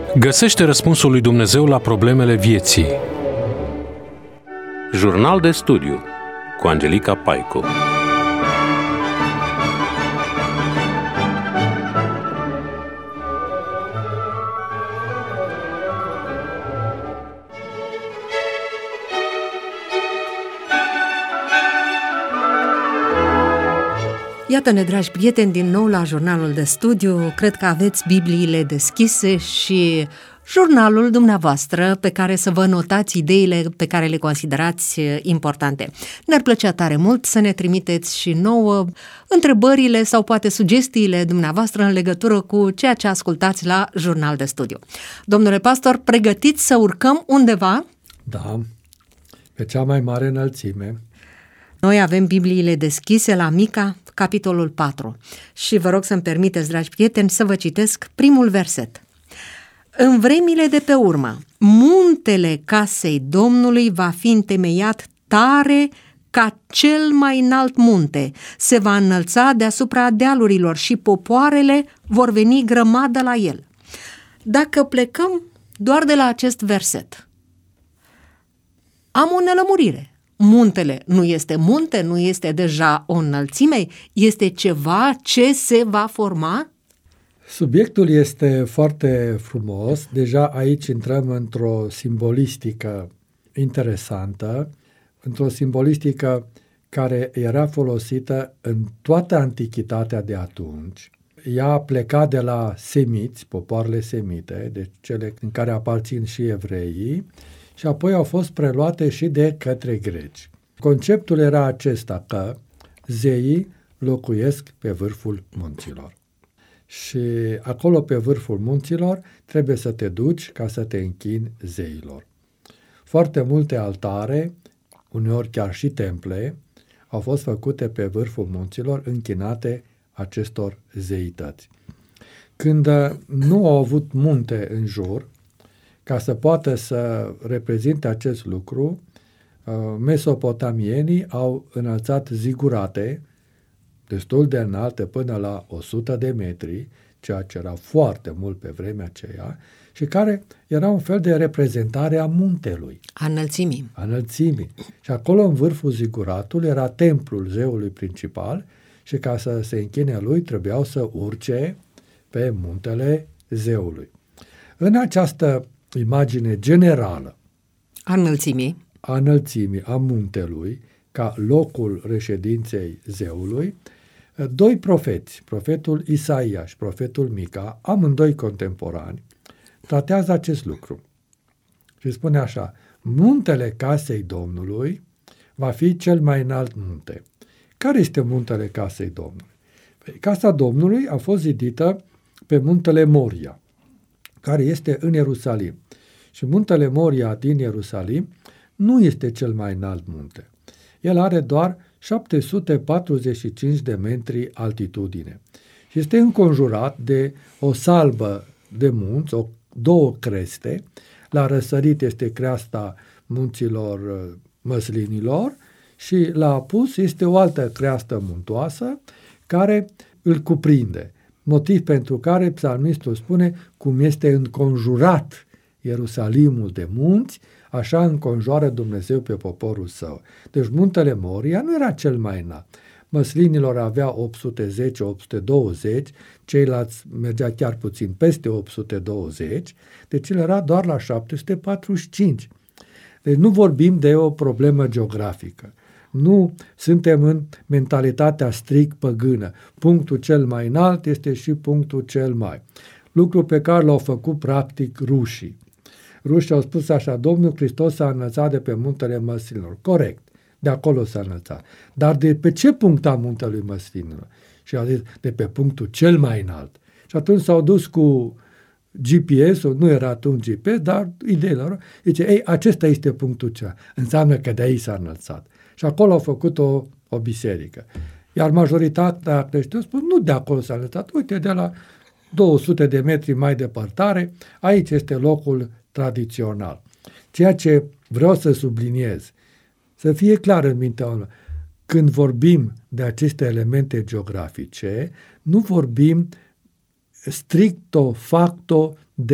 Găsește răspunsul lui Dumnezeu la problemele vieții. Jurnal de studiu cu Angelica Paicu. Iată-ne, dragi prieteni, din nou la jurnalul de studiu. Cred că aveți Bibliile deschise și jurnalul dumneavoastră pe care să vă notați ideile pe care le considerați importante. Ne-ar plăcea tare mult să ne trimiteți și nouă întrebările sau poate sugestiile dumneavoastră în legătură cu ceea ce ascultați la jurnal de studiu. Domnule pastor, pregătiți să urcăm undeva? Da, pe cea mai mare înălțime. Noi avem Bibliile deschise la Mica, capitolul 4. Și vă rog să-mi permiteți, dragi prieteni, să vă citesc primul verset. În vremile de pe urmă, muntele casei Domnului va fi întemeiat tare ca cel mai înalt munte. Se va înălța deasupra dealurilor și popoarele vor veni grămadă la el. Dacă plecăm doar de la acest verset, am o nelămurire. Muntele nu este munte, nu este deja o înălțime, este ceva ce se va forma? Subiectul este foarte frumos, deja aici intrăm într-o simbolistică interesantă, într-o simbolistică care era folosită în toată antichitatea de atunci. Ea pleca de la semiți, popoarele semite, deci cele în care aparțin și evreii, și apoi au fost preluate și de către greci. Conceptul era acesta, că zeii locuiesc pe vârful munților. Și acolo pe vârful munților trebuie să te duci ca să te închini zeilor. Foarte multe altare, uneori chiar și temple, au fost făcute pe vârful munților, închinate acestor zeități. Când nu au avut munte în jur, ca să poată să reprezinte acest lucru, mesopotamienii au înălțat zigurate destul de înalte, până la 100 de metri, ceea ce era foarte mult pe vremea aceea, și care era un fel de reprezentare a muntelui. A înălțimii. Și acolo, în vârful ziguratului, era templul zeului principal și ca să se închine lui, trebuiau să urce pe muntele zeului. În această imagine generală a înălțimii, a muntelui, ca locul reședinței zeului, doi profeți, profetul Isaia și profetul Mica, amândoi contemporani, tratează acest lucru. Și spune așa: muntele casei Domnului va fi cel mai înalt munte. Care este muntele casei Domnului? Casa Domnului a fost zidită pe muntele Moria, care este în Ierusalim. Și muntele Moria din Ierusalim nu este cel mai înalt munte. El are doar 745 de metri altitudine și este înconjurat de o salbă de munți, două creste. La răsărit este creasta munților Măslinilor și la apus este o altă creastă muntoasă care îl cuprinde. Motiv pentru care psalmistul spune: cum este înconjurat Ierusalimul de munți, așa înconjoară Dumnezeu pe poporul său. Deci muntele Moria nu era cel mai înalt. Măslinilor avea 810-820, ceilalți mergea chiar puțin peste 820, deci el era doar la 745. Deci nu vorbim de o problemă geografică. Nu suntem în mentalitatea strict păgână. Punctul cel mai înalt este și punctul cel mai. Lucru pe care l-au făcut practic rușii. Rușii au spus așa: Domnul Hristos s-a înălțat de pe muntele Măslinilor. Corect, de acolo s-a înălțat. Dar de pe ce punct a muntelui Măslinilor? Și au zis: de pe punctul cel mai înalt. Și atunci s-au dus cu GPS-ul, nu era atunci GPS, dar ideile lor. Zice: ei, acesta este punctul cel. Înseamnă că de aici s-a înălțat. Și acolo au făcut o biserică. Iar majoritatea creștinilor spun: nu de acolo s-a înălțat, uite, de la 200 de metri mai departare, aici este locul tradițional. Ceea ce vreau să subliniez, să fie clar în mintea oamenilor, când vorbim de aceste elemente geografice, nu vorbim stricto facto de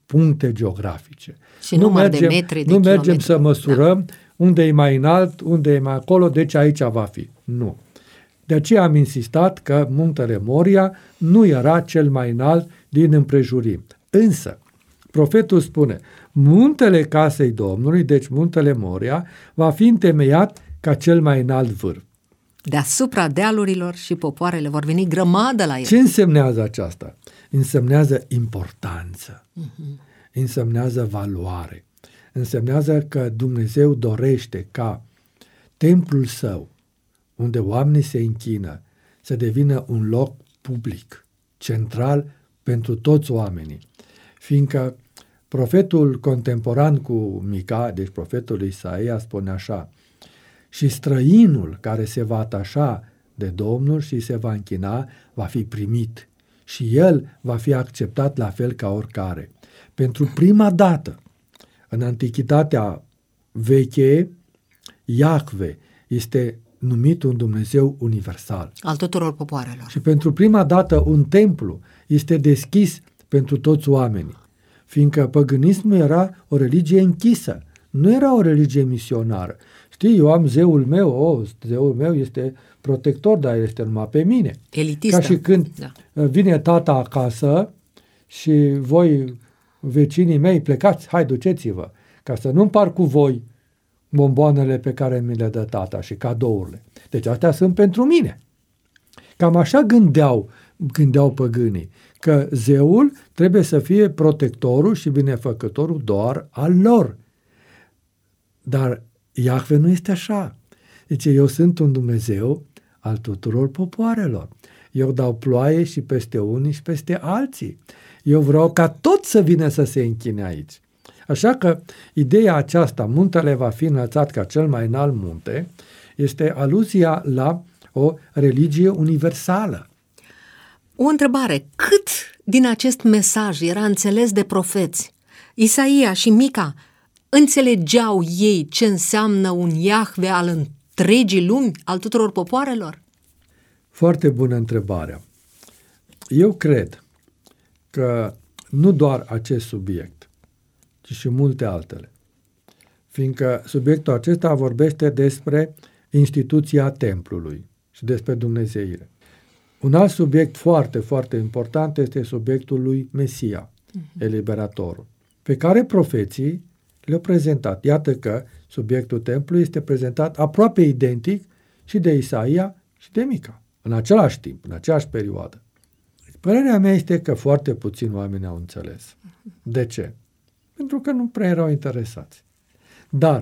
puncte geografice. Și număr de metri, de nu mergem kilometri. să măsurăm unde e mai înalt, unde e mai acolo, deci aici va fi. Nu. De aceea am insistat că muntele Moria nu era cel mai înalt din împrejurim. Însă, profetul spune, muntele casei Domnului, deci muntele Moria, va fi întemeiat ca cel mai înalt vârf. Deasupra dealurilor și popoarele vor veni grămadă la el. Ce însemnează aceasta? Însemnează importanță, însemnează valoare, însemnează că Dumnezeu dorește ca templul său, unde oamenii se închină, să devină un loc public, central pentru toți oamenii. Fiindcă profetul contemporan cu Mica, deci profetul Isaia, spune așa, și străinul care se va atașa de Domnul și se va închina, va fi primit și el va fi acceptat la fel ca oricare. Pentru prima dată, în Antichitatea veche, Iahve este numit un Dumnezeu universal. Al tuturor popoarelor. Și pentru prima dată un templu este deschis pentru toți oamenii, fiindcă păgânismul era o religie închisă, nu era o religie misionară. Știi, eu am zeul meu, zeul meu este protector, dar este numai pe mine. Elitistă. Ca și când vine tata acasă și voi, vecinii mei, plecați, hai, duceți-vă, ca să nu împar cu voi bomboanele pe care mi le dă tata și cadourile. Deci astea sunt pentru mine. Cam așa gândeau păgânii, că zeul trebuie să fie protectorul și binefăcătorul doar al lor. Dar Iahve nu este așa. Deci eu sunt un Dumnezeu al tuturor popoarelor. Eu dau ploaie și peste unii și peste alții. Eu vreau ca toți să vină să se închine aici. Așa că ideea aceasta, muntele va fi înălțat ca cel mai înalt munte, este aluzia la o religie universală. O întrebare. Cât din acest mesaj era înțeles de profeți? Isaia și Mica înțelegeau ei ce înseamnă un Iahve al întregii lumi, al tuturor popoarelor? Foarte bună întrebarea. Eu cred că nu doar acest subiect, ci și multe altele. Fiindcă subiectul acesta vorbește despre instituția templului și despre dumnezeire. Un alt subiect foarte, foarte important este subiectul lui Mesia, eliberatorul, pe care profeții le-au prezentat. Iată că subiectul templului este prezentat aproape identic și de Isaia și de Mica, în același timp, în aceeași perioadă. Părerea mea este că foarte puțini oameni au înțeles. De ce? Pentru că nu prea erau interesați. Dar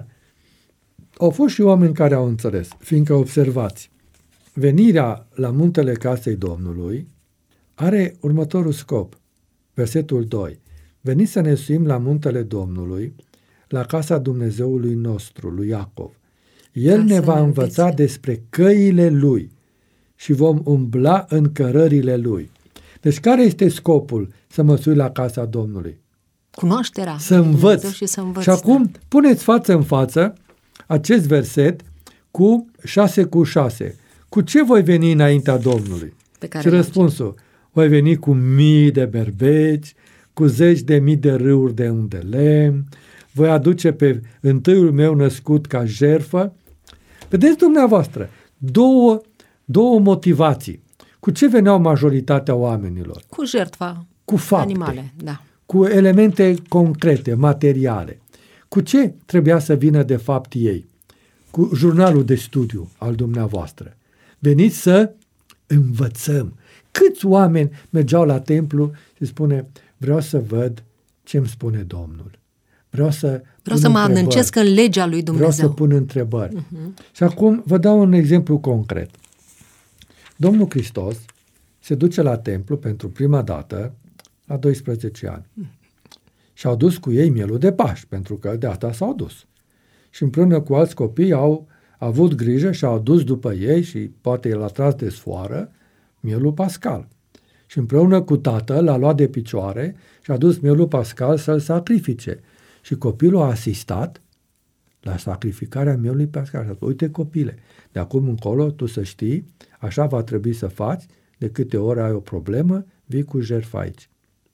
au fost și oameni care au înțeles, fiindcă observați, venirea la muntele casei Domnului are următorul scop. Versetul 2. Veniți să ne suim la muntele Domnului, la casa Dumnezeului nostru, lui Iacov. El ne va învăța despre căile Lui și vom umbla în cărările Lui. Deci care este scopul să mă sui la casa Domnului? Cunoașterea. Să învăț. Și acum puneți față în față acest verset cu 6:6. Cu ce voi veni înaintea Domnului? Și răspunsul, voi veni cu mii de berbeci, cu zeci de mii de râuri de unde lemn, voi aduce pe întâiul meu născut ca jertfă. Vedeți dumneavoastră, două motivații. Cu ce veneau majoritatea oamenilor? Cu jertfa. Cu fapte. Animale, da. Cu elemente concrete, materiale. Cu ce trebuia să vină de fapt ei? Cu jurnalul de studiu al dumneavoastră. Veniți să învățăm. Câți oameni mergeau la templu și spune, vreau să văd ce îmi spune Domnul. Vreau să mă adâncesc în legea lui Dumnezeu. Vreau să pun întrebări. Și acum vă dau un exemplu concret. Domnul Hristos se duce la templu pentru prima dată la 12 ani. Și au dus cu ei mielul de Paști, pentru că de asta s-au dus. Și împreună cu alți copii au avut grijă și au dus după ei și poate el a tras de sfoară mielul pascal. Și împreună cu tatăl l-a luat de picioare și a dus mielul pascal să-l sacrifice. Și copilul a asistat la sacrificarea mielului pascal. Și a spus, uite copile, de acum încolo tu să știi, așa va trebui să faci, de câte ori ai o problemă, vii cu jertfă aici.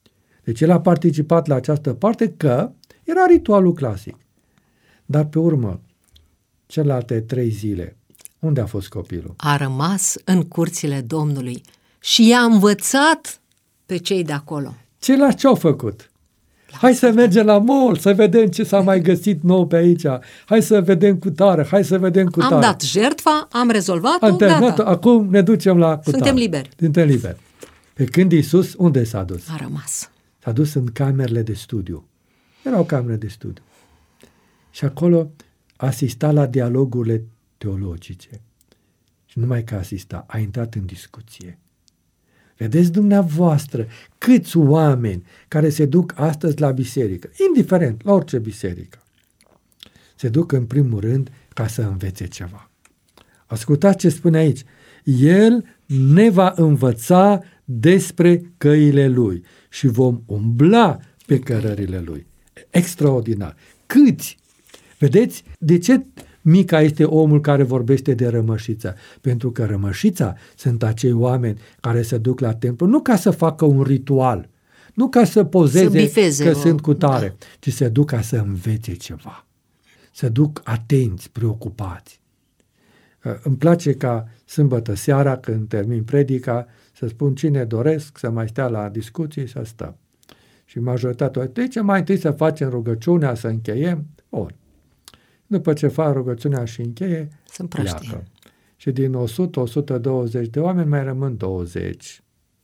Deci el a participat la această parte că era ritualul clasic. Dar pe urmă, celelalte 3 zile, unde a fost copilul? A rămas în curțile Domnului și i-a învățat pe cei de acolo. Ceilalți ce-au făcut? Hai să mergem la mall, să vedem ce s-a mai găsit nou pe aici. Hai să vedem cu tare, hai să vedem cu tare. Am dat jertfa, am rezolvat-o, Am terminat, gata. acum ne ducem la cu Suntem tare. liberi. Suntem liberi. Pe când Iisus, unde s-a dus? A rămas. S-a dus în camerele de studiu. Erau camere de studiu. Și acolo asista la dialogurile teologice. Și numai că asista, a intrat în discuție. Vedeți dumneavoastră câți oameni care se duc astăzi la biserică, indiferent, la orice biserică, se duc în primul rând ca să învețe ceva. Ascultați ce spune aici. El ne va învăța despre căile Lui și vom umbla pe cărările Lui. Extraordinar. Câți? Vedeți? De ce Mica este omul care vorbește de rămășița? Pentru că rămășița sunt acei oameni care se duc la templu nu ca să facă un ritual, nu ca să pozeze că sunt cu tare, ci se duc ca să învețe ceva. Se duc atenți, preocupați. Îmi place ca sâmbătă seara, când termin predica, să spun cine doresc să mai stea la discuții, să stăm. Și majoritatea, de ce mai întâi să facem rugăciunea, să încheiem? Bun. După ce fac rugăciunea și încheie, pleacă. Și din 100-120 de oameni mai rămân 20,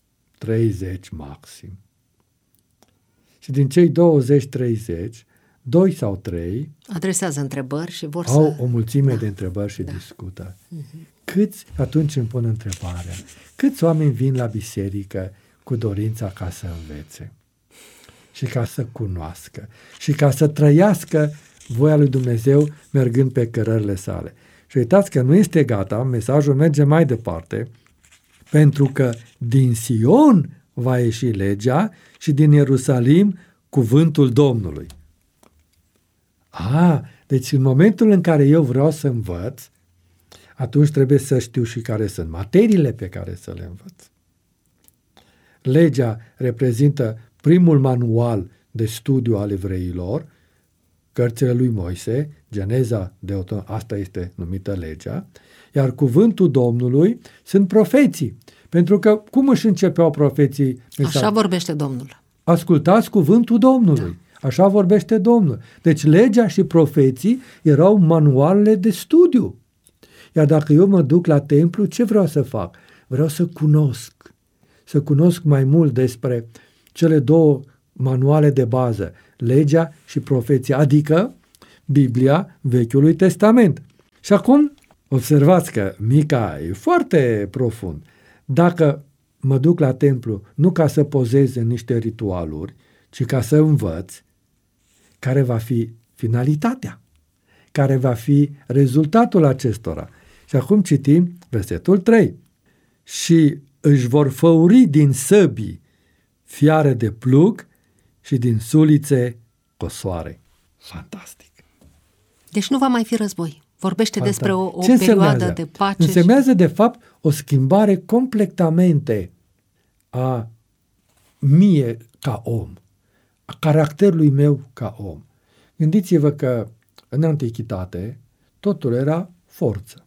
30 maxim. Și din cei 20-30, 2 sau 3 adresează întrebări și vor au o mulțime de întrebări și Da. discută. Câți, atunci îmi pun întrebarea, câți oameni vin la biserică cu dorința ca să învețe și ca să cunoască și ca să trăiască voia lui Dumnezeu mergând pe cărările sale. Și uitați că nu este gata, mesajul merge mai departe, pentru că din Sion va ieși legea și din Ierusalim cuvântul Domnului. Deci în momentul în care eu vreau să învăț, atunci trebuie să știu și care sunt materiile pe care să le învăț. Legea reprezintă primul manual de studiu al evreilor, cărțile lui Moise, Geneza, Deuteronom, asta este numită legea, iar cuvântul Domnului sunt profeții. Pentru că cum își începeau profeții? Așa vorbește Domnul. Ascultați cuvântul Domnului. Da. Așa vorbește Domnul. Deci legea și profeții erau manualele de studiu. Iar dacă eu mă duc la templu, ce vreau să fac? Vreau să cunosc. Să cunosc mai mult despre cele 2 manuale de bază, legea și profeția, adică Biblia Vechiului Testament. Și acum observați că Mica e foarte profund. Dacă mă duc la templu nu ca să pozez în niște ritualuri, ci ca să învăț, care va fi finalitatea, care va fi rezultatul acestora. Și acum citim versetul 3. Și își vor făuri din săbii fiare de plug și din sulițe cosoare. Fantastic! Deci nu va mai fi război. Vorbește despre o Ce perioadă de pace. Însemnează, de fapt, o schimbare completamente a mie ca om, a caracterului meu ca om. Gândiți-vă că în Antichitate totul era forță.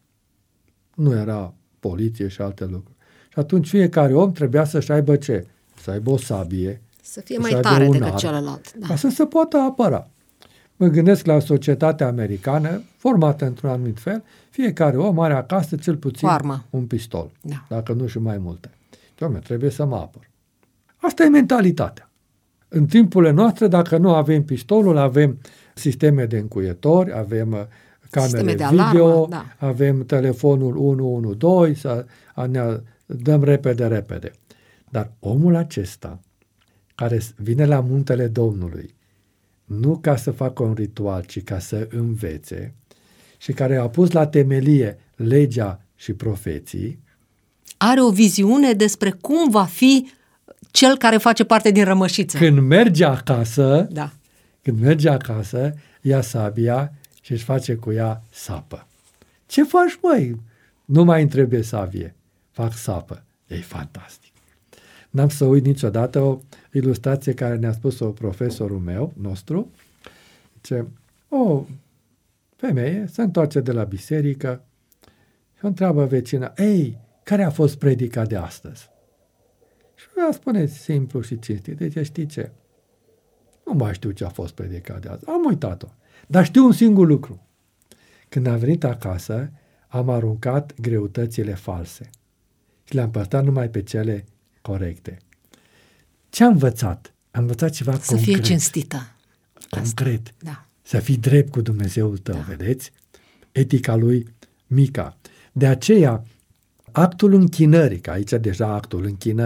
Nu era poliție și alte lucruri. Și atunci fiecare om trebuia să-și aibă ce? Să aibă o sabie. Să fie mai tare decât celălalt. Da. Ca să se poată apăra. Mă gândesc la societatea americană, formată într-un anumit fel, fiecare om are acasă cel puțin un pistol, dacă nu și mai multe. Doamne, trebuie să mă apăr. Asta e mentalitatea. În timpurile noastre, dacă nu avem pistolul, avem sisteme de încuietori, avem camere de video, alarmă, avem telefonul 112, să ne dăm repede. Dar omul acesta, care vine la muntele Domnului, nu ca să facă un ritual, ci ca să învețe, și care a pus la temelie legea și profeții, are o viziune despre cum va fi cel care face parte din rămășiță. Când merge acasă, ia sabia și își face cu ea sapă. Ce faci, măi? Nu mai îmi trebuie sabie. Fac sapă. E fantastic. N-am să uit niciodată o ilustrație care ne-a spus-o profesorul nostru. Zice, o femeie se întoarce de la biserică și o întreabă vecina, ei, care a fost predica de astăzi? Și ea spune simplu și cinstit, deci știi ce? Nu mai știu ce a fost predica de astăzi, am uitat-o. Dar știu un singur lucru. Când am venit acasă, am aruncat greutățile false și le-am păstrat numai pe cele corecte. Ce am învățat? Am învățat ceva concret. Să fie cinstită. Concret. Da. Să fii drept cu Dumnezeul tău, vedeți? Etica lui Mica. De aceea, actul închinării, că aici deja actul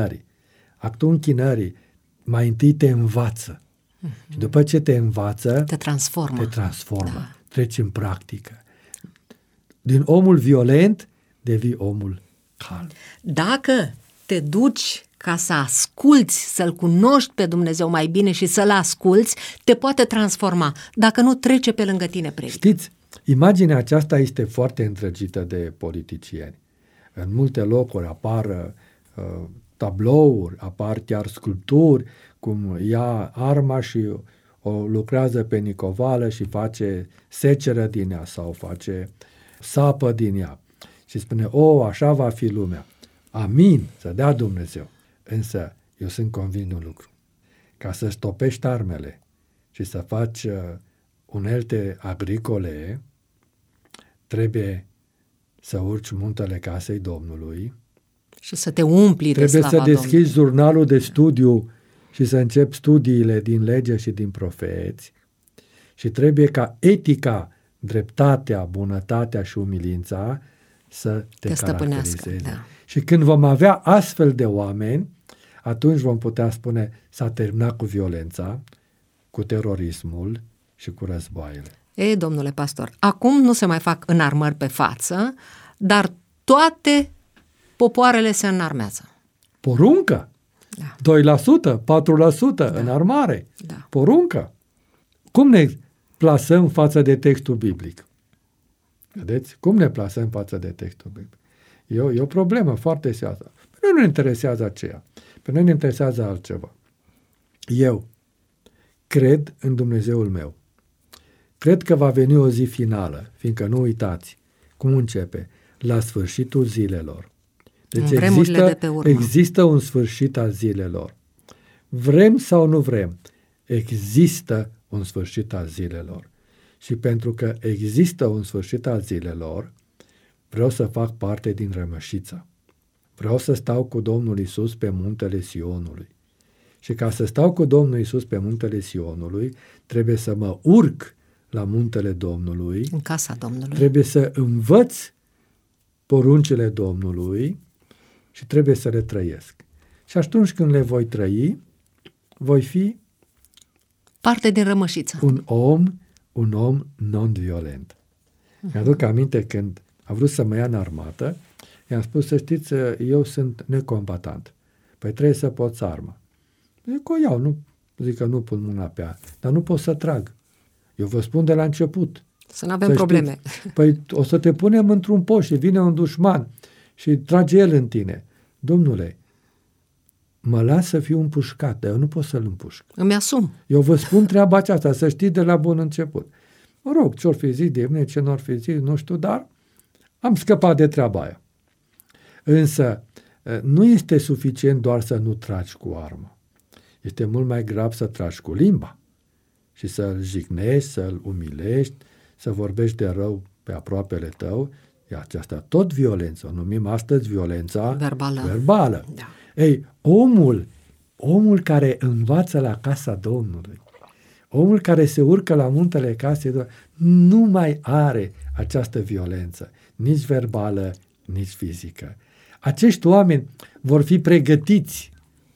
închinării mai întâi te învață. Și după ce te învață, te transformă. Da. Treci în practică. Din omul violent devii omul calm. Dacă te duci ca să asculți, să-L cunoști pe Dumnezeu mai bine și să-L asculți, te poate transforma. Dacă nu, trece pe lângă tine predica. Știți, imaginea aceasta este foarte îndrăgită de politicieni. În multe locuri apar tablouri, apar chiar sculpturi, cum ia arma și o lucrează pe nicovală și face seceră din ea sau face sapă din ea. Și spune, așa va fi lumea. Amin, să dea Dumnezeu. Însă, eu sunt convins de un lucru. Ca să stopești armele și să faci unelte agricole, trebuie să urci muntele casei Domnului. Și să te umpli de slava Domnului. Trebuie să deschizi jurnalul de studiu și să începi studiile din lege și din profeți. Și trebuie ca etica, dreptatea, bunătatea și umilința să te caracterizeze. Da. Și când vom avea astfel de oameni, atunci vom putea spune s-a terminat cu violența, cu terorismul și cu războaiele. Ei, domnule pastor, acum nu se mai fac înarmări pe față, dar toate popoarele se înarmează. Poruncă! Da. 2%, 4% înarmare. Da. Poruncă! Cum ne plasăm față de textul biblic? Vedeți? Cum ne plasăm față de textul biblic? E o problemă foarte serioasă. Pe noi nu ne interesează aceea. Pe noi ne interesează altceva. Eu cred în Dumnezeul meu. Cred că va veni o zi finală, fiindcă nu uitați cum începe, la sfârșitul zilelor. Deci există un sfârșit al zilelor. Vrem sau nu vrem, există un sfârșit al zilelor. Și pentru că există un sfârșit al zilelor, vreau să fac parte din rămășiță. Vreau să stau cu Domnul Iisus pe muntele Sionului. Și ca să stau cu Domnul Iisus pe muntele Sionului, trebuie să mă urc la muntele Domnului. În casa Domnului. Trebuie să învăț poruncile Domnului și trebuie să le trăiesc. Și atunci când le voi trăi, voi fi parte din rămășiță. Un om non-violent. Mi-aduc aminte când a vrut să mă ia în armată, i-am spus să știți, eu sunt necombatant. Păi trebuie să poți armă. Zic, o iau, zic că nu pun mâna pe ea, dar nu pot să trag. Eu vă spun de la început. Să nu avem probleme. Știți, păi o să te punem într-un poș și vine un dușman și trage el în tine. Domnule, mă las să fiu împușcat, dar eu nu pot să-l împușc. Îmi asum. Eu vă spun treaba aceasta, să știți de la bun început. Mă rog, ce-or fi zis de mine, ce n-or fi zis, nu știu, dar am scăpat de treaba aia. Însă, nu este suficient doar să nu tragi cu armă. Este mult mai grav să tragi cu limba și să-l jignești, să-l umilești, să vorbești de rău pe aproapele tău. E aceasta tot violență. O numim astăzi violența verbală. Da. Ei, omul care învață la casa Domnului, omul care se urcă la muntele casei Domnului, nu mai are această violență, nici verbală, nici fizică. Acești oameni vor fi pregătiți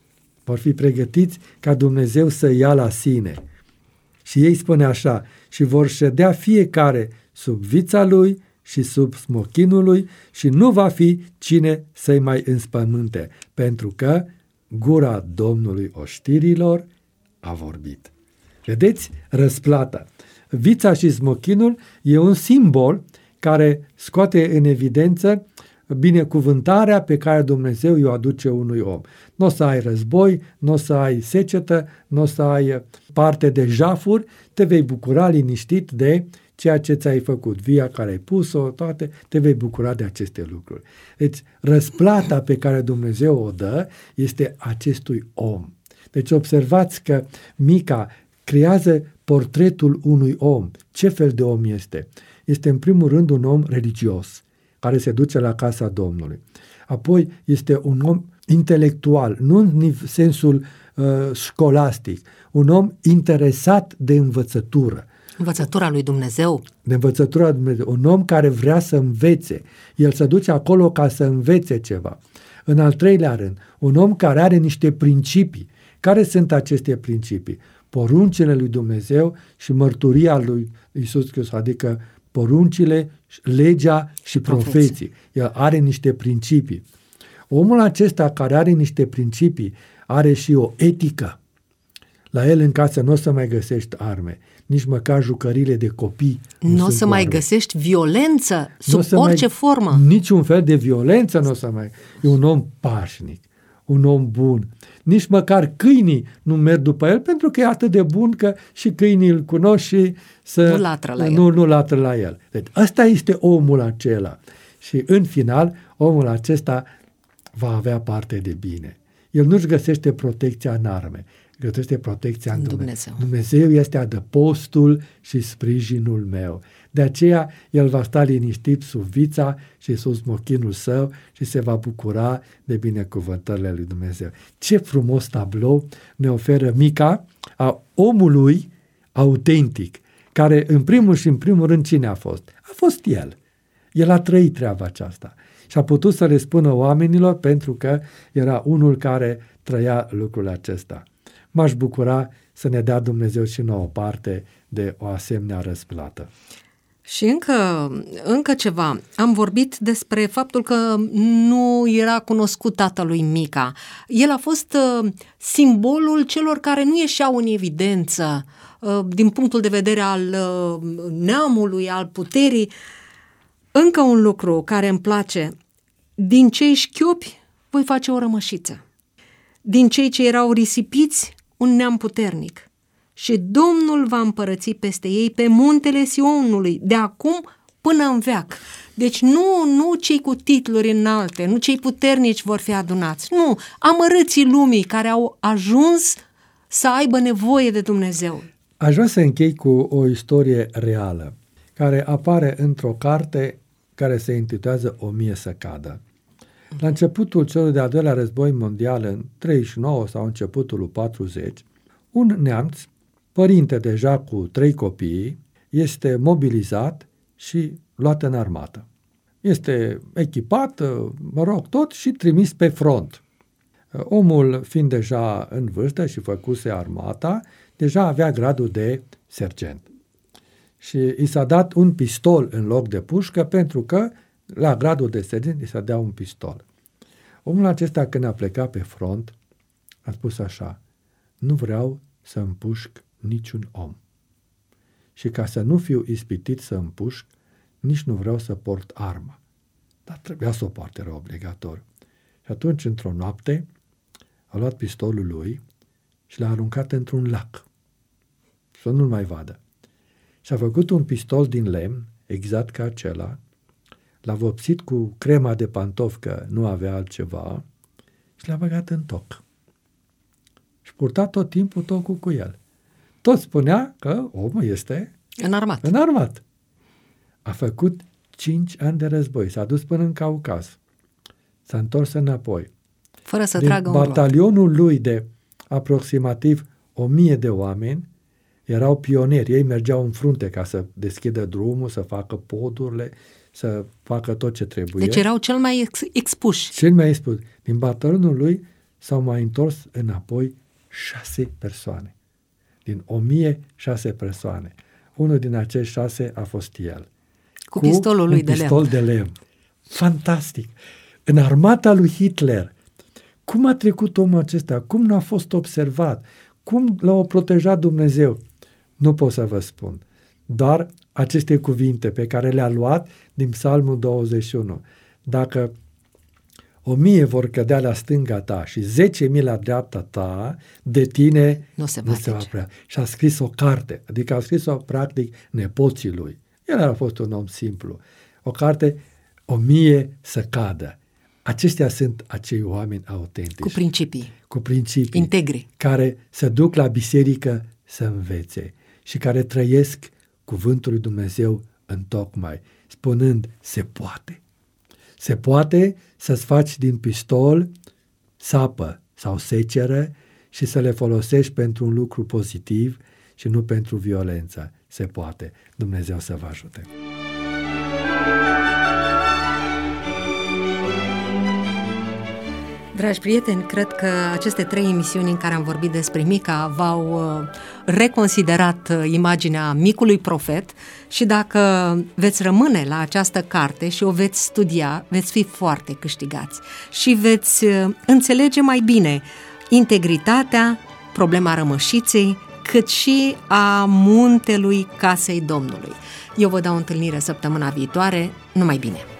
ca Dumnezeu să ia la sine. Și ei spune așa, și vor ședea fiecare sub vița lui și sub smochinul lui și nu va fi cine să-i mai înspământe, pentru că gura Domnului oștirilor a vorbit. Vedeți? Răsplata. Vița și smochinul e un simbol care scoate în evidență binecuvântarea pe care Dumnezeu i-o aduce unui om. Nu o să ai război, nu o să ai secetă, nu o să ai parte de jafuri, te vei bucura liniștit de ceea ce ți-ai făcut, via care ai pus-o, toate, te vei bucura de aceste lucruri. Deci, răsplata pe care Dumnezeu o dă este acestui om. Deci, observați că Mica creează portretul unui om. Ce fel de om este? Este, în primul rând, un om religios, care se duce la casa Domnului. Apoi, este un om intelectual, nu în sensul școlastic, un om interesat de învățătură. Învățătura lui Dumnezeu. De învățătura lui Dumnezeu. Un om care vrea să învețe. El se duce acolo ca să învețe ceva. În al treilea rând, un om care are niște principii. Care sunt aceste principii? Poruncile lui Dumnezeu și mărturia lui Iisus Hristos, adică poruncile, legea și profeții. El are niște principii. Omul acesta care are niște principii are și o etică. La el în casă nu o să mai găsești arme, nici măcar jucăriile de copii. Nu o să mai găsești violență sub orice formă. Niciun fel de violență nu o să mai... E un om pașnic, un om bun. Nici măcar câinii nu merg după el, pentru că e atât de bun că și câinii îl cunosc și nu latră la el. Nu latră la el. Deci ăsta este omul acela. Și în final, omul acesta va avea parte de bine. El nu-și găsește protecția în arme, găsește protecția în Dumnezeu. Dumnezeu este adăpostul și sprijinul meu. De aceea el va sta liniștit sub vița și sub smochinul său și se va bucura de binecuvântările lui Dumnezeu. Ce frumos tablou ne oferă Mica a omului autentic, care în primul rând cine a fost? A fost el. El a trăit treaba aceasta și a putut să le spună oamenilor pentru că era unul care trăia lucrul acesta. M-aș bucura să ne dea Dumnezeu și nouă parte de o asemenea răsplată. Și încă ceva. Am vorbit despre faptul că nu era cunoscut tatălui Mica. El a fost simbolul celor care nu ieșeau în evidență din punctul de vedere al neamului, al puterii. Încă un lucru care îmi place. Din cei șchiopi voi face o rămășiță. Din cei ce erau risipiți, un neam puternic. Și Domnul va împărăți peste ei pe muntele Sionului, de acum până în veac. Deci nu cei cu titluri înalte, nu cei puternici vor fi adunați. Nu, amărâții lumii care au ajuns să aibă nevoie de Dumnezeu. Aș vrea să închei cu o istorie reală, care apare într-o carte care se intitulează O mie să cadă. La începutul celui de-al doilea război mondial, în 39 sau începutul 40, un neamț, părinte deja cu 3 copii, este mobilizat și luat în armată. Este echipat, tot, și trimis pe front. Omul, fiind deja în vârstă și făcuse armata, deja avea gradul de sergent. Și i s-a dat un pistol în loc de pușcă, pentru că la gradul de sergent i s-a dat un pistol. Omul acesta, când a plecat pe front, a spus așa: nu vreau să împușc niciun om. Și ca să nu fiu ispitit să împușc, nici nu vreau să port arma. Dar trebuia să o poarte, era obligatoriu. Și atunci, într-o noapte, a luat pistolul lui și l-a aruncat într-un lac, să nu-l mai vadă. Și a făcut un pistol din lemn, exact ca acela, l-a vopsit cu crema de pantofi, că nu avea altceva, și l-a băgat în toc. Și purta tot timpul tocul cu el. Tot spunea că omul este înarmat. A făcut 5 ani de război, s-a dus până în Caucaz, s-a întors înapoi. Fără să tragă un batalionul lui de aproximativ 1000 de oameni erau pionieri. Ei mergeau în frunte ca să deschidă drumul, să facă podurile, să facă tot ce trebuie. Deci erau cel mai expuși. Cel mai expus. Din batalionul lui s-au mai întors înapoi 6 persoane. Din 1000, 6 persoane. Unul din acești 6 a fost el. Cu pistolul lui de lemn. Pistol de lemn. Fantastic! În armata lui Hitler, cum a trecut omul acesta? Cum nu a fost observat? Cum l-a protejat Dumnezeu? Nu pot să vă spun. Doar aceste cuvinte pe care le-a luat din Psalmul 21. dacă 1000 vor cădea la stânga ta și 10.000 la dreapta ta, de tine nu se va prea. Și a scris o carte, adică a scris-o practic nepoții lui. El a fost un om simplu. O carte, 1000 să cadă. Aceștia sunt acei oameni autentici. Cu principii. Integri. Care se duc la biserică să învețe și care trăiesc cuvântul lui Dumnezeu întocmai, spunând, se poate. Se poate să-ți faci din pistol sapă sau seceră și să le folosești pentru un lucru pozitiv și nu pentru violență. Se poate. Dumnezeu să vă ajute. Dragi prieteni, cred că aceste 3 emisiuni în care am vorbit despre Mica v-au reconsiderat imaginea micului profet și dacă veți rămâne la această carte și o veți studia, veți fi foarte câștigați și veți înțelege mai bine integritatea, problema rămășiței, cât și a muntelui casei Domnului. Eu vă dau o întâlnire săptămâna viitoare. Numai bine!